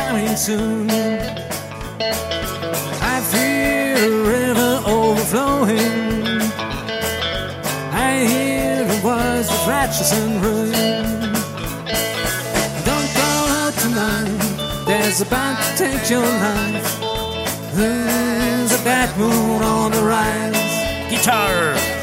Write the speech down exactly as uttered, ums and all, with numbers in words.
coming soon. I feel a river overflowing. I hear the voice of flashes and ruin. Don't go out tonight, there's about to take your life. There's a bad moon on the rise. Guitar!